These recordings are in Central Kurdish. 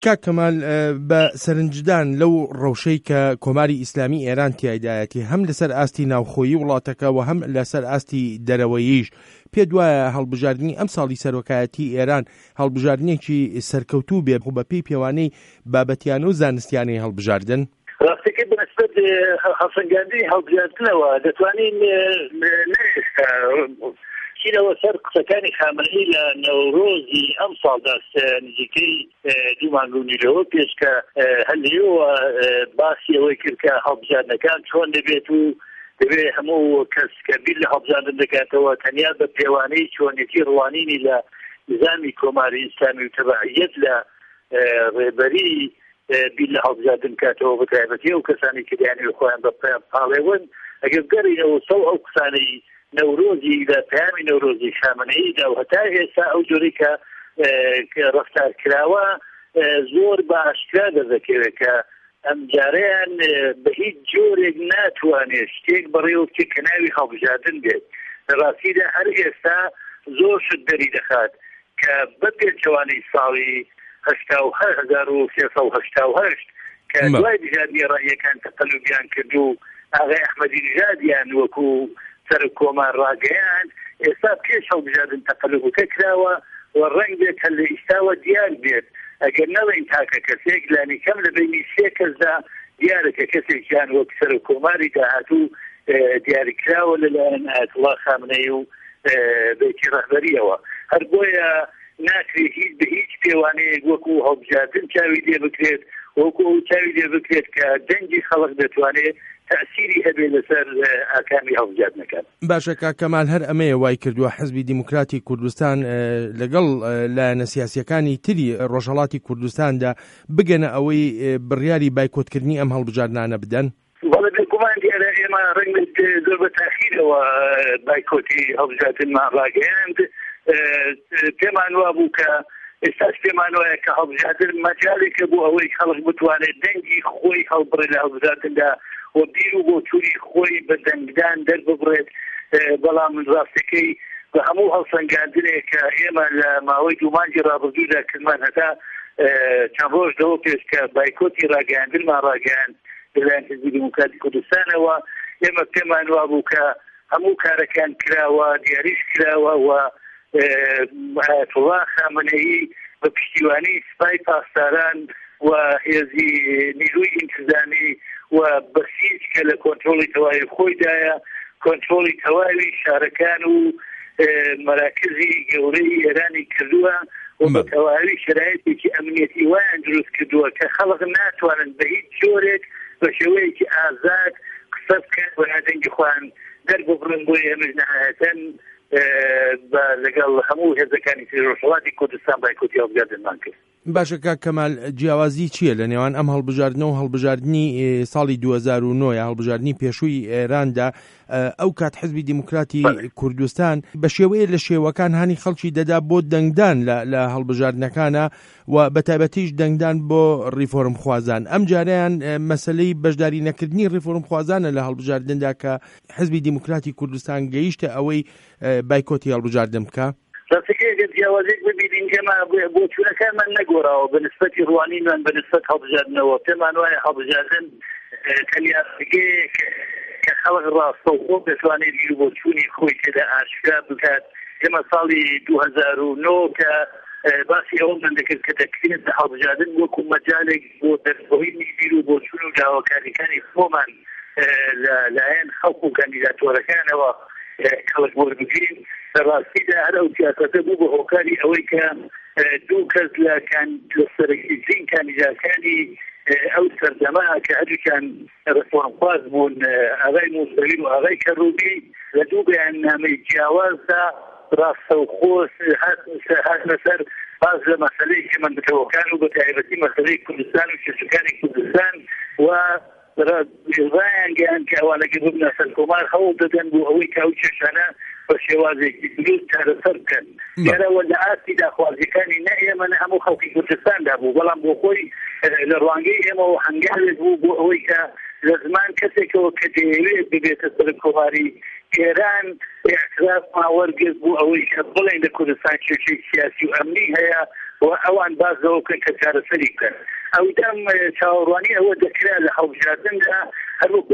کاکەمال بە سەرنجدان لەو ڕەوشەی کە کۆماری ئیسلامی ئێران تیایدایەتی هەم لەسەر ئاستی ناوخۆیی وڵاتەکە و هەم لەسەر ئاستی دەرەوەییش پێ وایە هەڵبژاردننی ئەم ساڵی سەرۆکایەتی ئێران هەڵبژاردنێکی سەرکەوتوو بێ بە پێی پێوانەی بابەتیان و زانستیانی هەڵبژاردن؟ ڕاستەکە بەنسبەت هەڵسەنگاندنی هەڵبژاردنەوە دەتوانین نەئێستا چینەوە سەر قسەکانی خامنەئی لە نەورۆزی ئەم ساڵدا نزیکەی دوو مانگونی لەوە پێش کە هەلێەوە باسی ئەوەی کرد کە هەڵبژاردنەکان چۆن دەبێت و دەبێت هەموو کەس کە بیر لە هەڵبژاردن دەکاتەوە تەنیا بە پێوانەی چۆنێتی ڕوانینی لە نظامی کۆماری ئیسلامی و تەبعیەت لە ڕێبەری بیر لە هەڵبژاردن کاتەوە بەتایبەتی ئەو کەسانی کە دەیانوێت خۆیان بە پاڵێون ئەگەر گەڕینەوە سەو ئەو قسانەی نەورۆزی لە پەیامی نەورۆزی خامنەییدا و هەتا ئێستا ئەو جۆرەی کە ڕەفتار کراوە زۆر بە ئاشکرا دەردەکەوێت کە ئەم جارەیان بە هیچ جۆرێک ناتوانێت شتێک بەڕێوە بچێت کە ناوی هەڵبژاردن بێت لە ڕاستیدا هەر ئێستا زۆر شت دەری دەخات کە بە پێچەوانەی ساڵی 1970 کە دوای بژاردننی ڕایەکان تەقەلوبیان کرد و ئاغای ئەحمەدی نژادیان وەکو سەر کۆمان ڕاگەیان ئێستا پێش هەڵبژاردن تەقەلوبەکە کراوە و ڕەنگ بێت هەر لە ئیستاوە دیار بێت ئەگەر نەڵێن تاکە کەسێک لانی کەم لە بینی سێ کەسدا دیارەکە کەسێکیان وەک سەر کۆماری داهاتوو دیاریکراوە لەلایەن ئایەتوڵا خامنەی و بێتی ڕەهبەریەوە هەر بۆیە ناکرێت هیچ بە هیچ پێوانەیەک وەکو هەڵبژاردن چاوی لێ بکرێت وەکو ئەو چاوی لێ بکرێت کە دەنگی خەڵک دەتوانێت تأثیری هەبێ لەسەر ئاکامی هەڵبژاردنەکان. باشە کاکەمال هەر ئەمەیە وای کردووە حزبی دیموکراتی کوردستان لەگەڵ لایەنە سیاسیەکانی تری ڕۆژهەڵاتی کوردستاندا بگەنە ئەوەی بڕیاری بایکۆتکردنی ئەم هەڵبژاردنانە بدەن؟ وەڵە بێگومان دیارە ئێمە ڕەنگت زۆر بە تاخیرەوە بایکۆتی هەڵبژاردنمان ڕاگەیاند پێمان وا بوو کە ئێستاش پێمان وایە کە هەڵبژاردن مەجالێکە بۆ ئەوەی خەڵک بتوانێت دەنگی خۆی هەڵبڕێ لە هەڵبژاردندا و بیر و بۆ تووری خۆی بە دەنگدان دەرببڕێت بەڵام ڕاستەکەی بە هەموو هەڵسەنگاندنێک کە ئێمە لە ماوەی دوومانجی ڕابردوودا کردمان هەتا چەند ڕۆژ لەوە پێش کە بایکۆتی ڕاگەاندنمان ڕاگەاند لەلایەن حزبی دیموکراتی کوردستانەوە ئێمە پێمان وا بوو کە هەموو کارەکان کراوە دیاریش کراوە و ئایەتوڵا خامنەیی بە پشتیوانی سوپای پاسداران و هێزی نیروی ئینتیزامی و بەسیج کە لە کۆنترۆڵی تەواوی خۆیدایە کۆنترۆڵی تەواوی شارەکان و مەراکزی گەورەی ئێرانی کردووە و بە تەواوی شرایطێکی ئەمنیەتی وایان دروست کردووە کە خەڵک ناتوانن بە هیچ جۆرێک بە شێوەیەکی ئازاد قسە بکەن و دەنگی خۆیان دەرببڕن بۆ ئێمەش نەهایەتەن لەگەڵ هەموو هێزەکانی ڕۆژهەڵاتی کوردستان بایکۆتی هەڵبژاردنمان کرد. باشە کاکەمال جیاوازی چییە لە نێوان ئەم هەڵبژاردنەوە و هەڵبژاردننی ساڵی 2009 یا هەڵبژاردننی پێشووی ئێراندا ئەو کات حزبی دیموکراتی کوردستان بە شێوەیە لە شێوەکان هانی خەڵکی دەدا بۆ دەنگدان لە هەڵبژاردنەکانە و بەتایبەتیش دەنگدان بۆ ڕیفۆرم خوازان ئەم جاریان مەسلەی بەشداری نەکردنی ڕیفۆرم خوازانە لە هەڵبژاردندا کە حزبی دیموکراتی کوردستان گەیشتە ئەوەی بایکۆتی هەڵبژاردن بکە. ڕاستەکەی جیاوازێک ببینین ئێمە بۆ چوونەکانمان نەگۆڕاوە بە نسبەتی ڕوانینمان بە نسبەت هەڵبژاردنەوە پێمان وایە هەڵبژاردن تەنیاگەیەک کە خەڵک ڕاستەوخۆ دەتوانێت بیر بۆ چوونی خۆی تێدا ئاشکرا بکات ئێمە ساڵی 2009 کە باسی ئەومان دەکرد کە دەکرێت هەڵبژاردن وەکو مەجالێک بۆ دەربڕینی بیر و بۆ چوون و داواکاریەکانی خۆمان لەلایەن خەڵک و کاندیداتۆرەکانەوە خەڵک وەربگرین لە ڕاستیدا هەر ئەو سیاسەتە بوو بە هۆکاری ئەوەی کە دوو کەس لە سەرەکیترین کاندیداکانی ئەو سەردەما کە هەردووکیان ڕەفۆرمخواز بوون ئاغای موسەوی و ئاغای کەڕوبی لە دوو بەیاننامەی جیاوازدا ڕاستەوخۆ هاتنە سەر باز لە مەسەلەی هێمەندەوەکان و بەتایبەتی مەسەلەی کوردستان و کێشەکانی کوردستان و ڕایان گەیان کە ئەوانەگە ببنە سەر کۆمار هەوڵ دەدەن بۆ ئەوەی کە ئەو کێشانە بە شێوازێکی دروست چارەسەر بکەن دیارەوە لە ئاستی داخوازیەکانی نە ئێمە نە هەموو خەڵکی کوردستاندا بوو بەڵام بۆ خۆی لە ڕوانگەی ئێمەوە هەنگاوێک بوو بۆ ئەوەی کە لە زمان کەسێکەوە کە دەیەوێت ببێتە سەر کۆماری ئێران اعتراف وەرگرت بوو ئەوەی کە بڵێن لە کوردستان کێشەی سیاسی و ئەمنی هەیە وأوان بازو كان كسر سريكا أو دام شاورواني هو ذكر لحوض جادندا هروب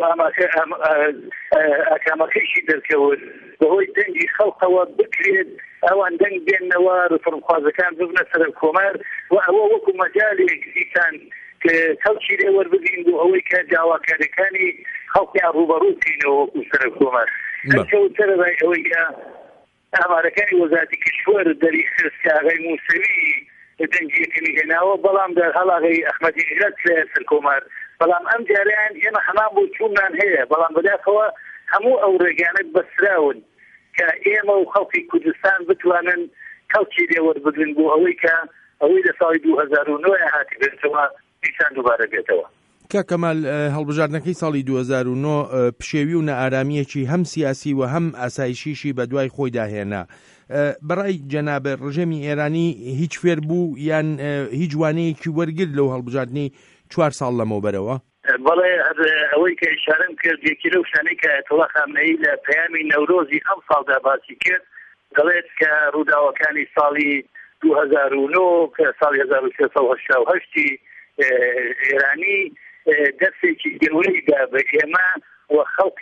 أكامكيشي دركول وهو دنجي خلقه وبكريد أوان دنج بين نوار فرمخوازة كان ببنى سر الكومار وهو وكو مجالي كان كوشي لأور بقين بو هوي كجاوا كاركاني خلقي عروباروتين وكو سر الكومار هنشو سر هوي أماركاني وزاتي كشور داري خرسكا غي موسوي دنجي كني هناو بلام در هلا غي أحمدي إجرات سركومار بلام أم جاريان هنا حمام بوشومان هي بلام بداك هو همو أو رجانك بسراون كإيما وخلقي كردستان بتوانن كوشي لأور بقين بو هوي ئەوەی لە ساڵی 2009 هاتی بێتەوە دیسان دووبارە بێتەوە. کە کەمال هەڵبژاردنەکەی ساڵی 2009 پشێوی و نەئارامیەکی هەم سیاسی و هەم ئاسایشیشی بە دوای خۆی داهێنا. بەڕای جەنابە ڕژێمی ئێرانی هیچ فێر بوو یان هیچ وانەیەکی وەرگرت لەو هەڵبژاردنەی 4 ساڵ لەمەوبەرەوە؟ بەڵێ ئەوەی کە ئیشارەم کرد یەکی لەو شانەی کە ئەیەتۆڵا خامنەئی لە پەیامی نەورۆزی ئەم ساڵدا باسی کرد دەڵێت کە ڕووداوەکانی ساڵی 2009 کە ساڵی 1388 ئێرانی دەستێکی گەورەی دا بە ئێمە و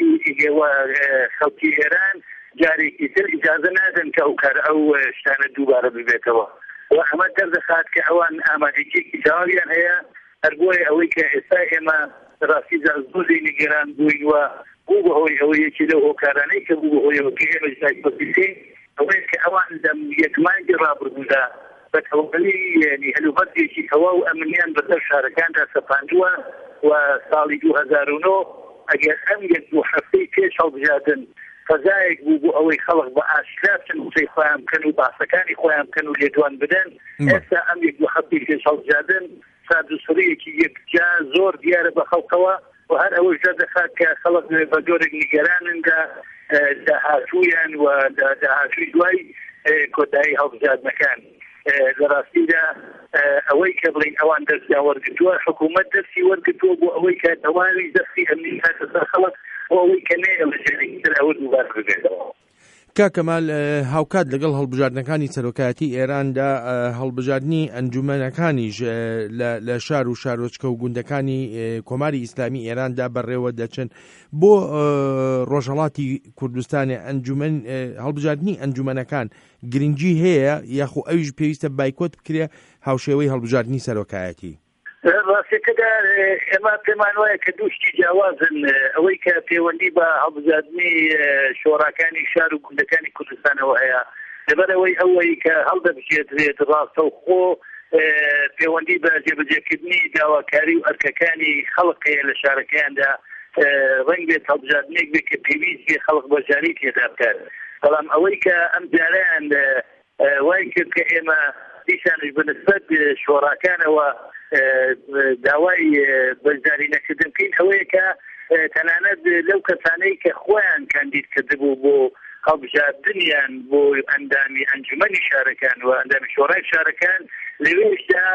خەڵکی ئێران جارێکی تر ئیجازە نادەن کە ئەو شتانە دووبارە ببێتەوە و ئەمە دەردەخات کە ئەوان ئامادەیەکی تەواویان هەیە هەر بۆیە ئەوەی کە ئێستا ئێمە ڕاستی زۆری نیگەران بووین و بوو بەهۆی ئەوەی یەکی لەو هۆکارانەی کە بوو بەهۆی ئەوەی ئێمە جای ئەوەی کە ئەوان لەم یەکمانگی ڕابردوودا بە تەواوی یعنی هەلوبەرێکی تەواو ئەمنیان بەسەر شارەکاندا سەپاندووە و ساڵی 2009 ئەگەر ئەم یەک دوو هەفتەی پێش هەڵبژاردن فەزایەک بوو بۆ ئەوەی خەڵک بە ئاشکرا بچن وتەی خۆیان بکەن و باسەکانی خۆیان بکەن و لێدوان بدەن ئێستا ئەم یەک دوو هەفتەی پێش هەڵبژاردن سادوسڕەیەکی یەکجا زۆر دیارە بە خەڵکەوە و هەر ئەوەش دەخات کە خەڵک بە جۆرێک نیگەرانندا داهاتوویان و داهاتووی دوای کۆتایی هەڵبژاردنەکان لە ڕاستیدا ئەوەی کە بڵین ئەوان دەستیان وەرگرتووە حکوومەت دەستی وەرگرتووە بۆ ئەوەی کە دەواری دەستی ئەمنی هاتە سەر خەڵک بۆ ئەوەی کە نەیە لە ژێرێکی تر ئەوە دووبارە ببێتەوە. کا کەمال هاوکات لەگەڵ هەڵبژاردنەکانی سەرۆکایەتی ئێراندا هەڵبژاردنی ئەنجومەنەکانیش لە شار و شارۆچکە و گوندەکانی کۆماری ئیسلامی ئێراندا بەڕێوە دەچن بۆ ڕۆژهەڵاتی کوردستانی هەڵبژاردننی ئەنجومەنەکان گرنگی هەیە یاخو ئەویش پێویستە بایکۆت بکرێ هاوشێوەی هەڵبژاردننی سەرۆکایەتی؟ ڕاستیەکەدا ئێمە پێمان وایە کە دووشتی جیاوازن ئەوەی کە پەیوەندی بە هەڵبژاردننی شۆڕاکانی شار و گوندەکانی کوردستانەوە هەیە لەبەرەوەی ئەوەی کە هەڵدەبژێت ڕاستە و خۆ پەیوەندی بە جێبەجێکردنی داواکاری و ئەرکەکانی خەڵقەیە لە شارەکەیاندا ڕەنگ بێت هەڵبژاردنێک بێت کە پێویستی خەڵق بەشداری تێدا بکات بەڵام ئەوەی کە ئەم جاریان وای کرد کە ئێمە دیسانش بەنسبەت شۆڕاکانەوە داوای بەشداری نەکردن بکەین ئەوەیە کە تەنانەت لەو کەسانەی کە خۆیان کاندید کردبوو بۆ هەڵبژاردنیان بۆ ئەندامی ئەنجومەنی شارەکان و ئەندامی شۆڕای شارەکان لەوێشدا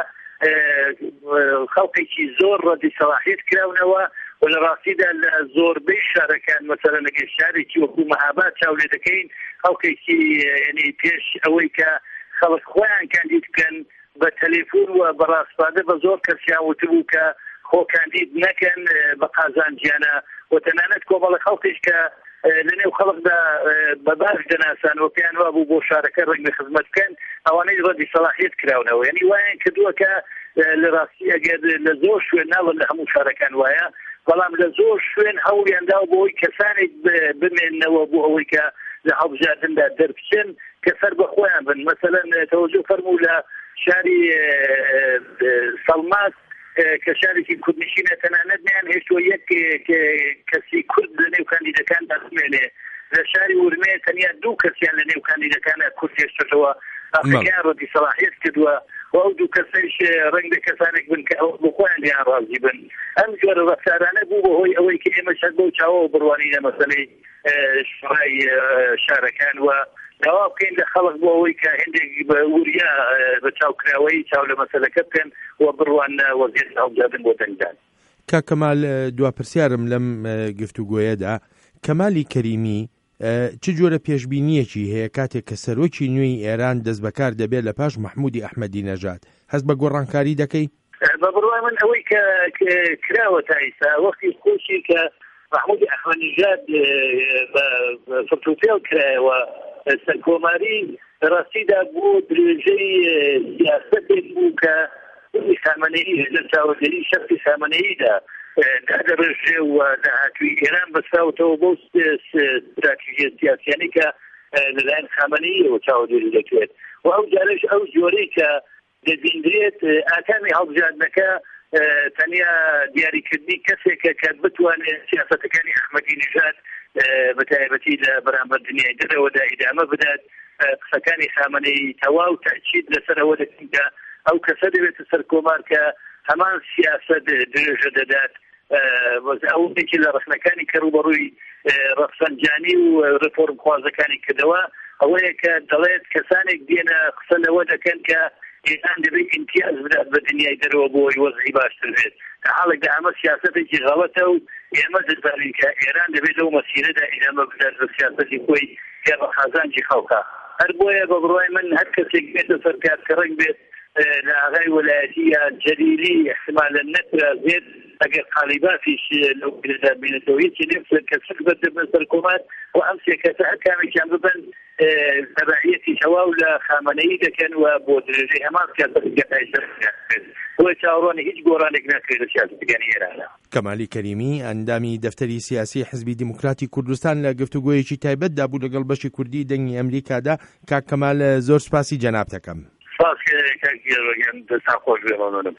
خەڵقێکی زۆر ڕەدی سەلاحیەت کراونەوە و لە ڕاستیدا لە زۆربەی شارەکان مەسەلەن ئەگەر شارێکی وەکو مەهاباد چاو لێ دەکەین خەڵقێکی یعنی پێش ئەوەی کە خەڵک خۆیان کاندید بکەن بە تەلێفۆن و بەڕاستپادە بە زۆر کەسیان وتبوو کە خۆ کاندید نەکەن بە قازانجیانە و تەنانەت کۆمەڵە خەڵکیش کە لەنێو خەڵکدا بە باش دەناسانەوە پێیان وا بوو بۆ شارەکە ڕێگە خزمەت بکەن ئەوانەی ڕەدی سەلاحیەت کراونەوە یعنی وایان کردووە کە لە ڕاستی ئەگەر لە زۆر شوێن ناڵن لە هەموو شارەکان وایە بەڵام لە زۆر شوێن هەوڵیاندا بۆ ئەوەی کەسانێک بمێننەوە بۆ ئەوەی کە لە هەڵبژاردندا دەربچن کە سەر بە خۆیان بن مەسەلەن تەوەجۆ فەرموو لە شاری سەڵماس کە شارێکی کوردنشینە تەنانەت نیان هێشتووە یەک کەسی کورد لە نێو کاندیدەکاندا بمێنێ لە شاری ورمێ تەنیا دوو کەسیان لە نێو کاندیدەکانە کورد هێشتەوە ئافریقیان ڕەتی سەلاحیەت کردووە و ئەو دوو کەسەیش ڕەنگ کەسانێک بن کە ئەو بۆ خۆیان لیان ڕازی بن ئەم جۆرە ڕەفتارانە بوو بەهۆی ئەوەی کە ئێمە شەک بەو چاوە بڕوانی لە مەسەلەی شۆڕای شارەکان و داوا بکەین لە خەڵک بۆ ئەوەی کە هێندێک بە وریا بە چاوکراوەی چاو لە مەسەلەکە بکەن و بڕوان وەزیێت هەڵبژاردن بۆ دەنگدان. کا کەمال دواپرسیارم لەم گفتوگۆیەدا کەمالی کەریمی چ جۆرە پێشبینیەکی هەیە کاتێک کە سەرۆکی نوێی ئێران دەست بەکار دەبێت لە پاش محمودی ئەحمەدی نەژاد هەست بە گۆڕانکاری دەکەی؟ بە بڕوای من ئەوەی کە کراوە تا ئێستا وەختی خۆشی کە محمودی ئەحمەدی نەژاد فرتوپێڵ کرایەوە سەرکۆماری ڕاستیدا بۆ درێژەی سیاسەتێک بوو کە خامنەئی لە چاوەڕێی شەخصی خامنەییدا دادەڕێژێ و داهاتووی ئێران بەسراوەتەوە بۆ استراتیژیە سیاسیانەی کە لەلایەن خامنەییەوە چاوەڕێی دەکرێت و ئەو جارش ئەو جۆرەی کە دەبیندرێت ئاکامی هەڵبژاردنەکە تەنیا دیاریکردنی کەسێکە کە بتوانێت سیاسەتەکانی ئەحمەدی نەژاد بەتایبەتی لە بەرامبەر دنیای دەرەوەدا ئیدامە بدات قسەکانی خامنەیی تەواو تاکید لەسەرەوە دەکەن کە ئەو کەسە دەبێتە سەرکۆمار کە هەمان سیاسەت درێژە دەدات ئەوەیەکی لە ڕخنەکانی کە ڕوبەڕووی ڕەفسەنجانی و ڕفۆرم خوازەکانی کردەوە ئەوەیە کە دەڵێت کەسانێک دێنە قسە لەوە دەکەن کە ئێران دەبێت امتیاز بدات بە دنیای دەرەوە بۆی وەزعی باشتر بێت لە حاڵێکدا ئەمە سیاسەتێکی غەڵەتە و ئێمە دەزانین کە ئێران دەبێت لەو مەسیرەدا ئیدامە بدات بە سیاسەتی خۆی کە ڕەخازانجی خەڵکە هەر بۆیە بە بڕوای من هەر کەسێک بێتە سەرکار کە ڕەنگ بێت لە ئاغای وەلایەتی یا جەلیلی احتمالە نەترازێت ئەگەر قالیبافیش لەو پێدا بینێتەوە هیچی نێفسێت کە سەر بەدەبن سەرکۆمار و ئەم سێ کەسە هەر کامێکیان ببن تەبعیەتی تەواو لە خامنەیی دەکەن و بۆ درێژەی هەمان سیاسەتەکانی بۆیە چاوەڕوانی هیچ گۆڕانێک ناکرێت لە سیاسەتەکانی ئێرانە. کەمالی کەریمی ئەندامی دەفتەری سیاسی حزبی دیموکراتی کوردستان لە گفتوگۆیەکی تایبەتدا بوو لەگەڵ بەشی کوردی دەنگی ئەمریکادا. کاک کەمال زۆر سپاسی جەناب دەکەم. سپاس کاکی ڕۆگەن دەستا خۆش بێ.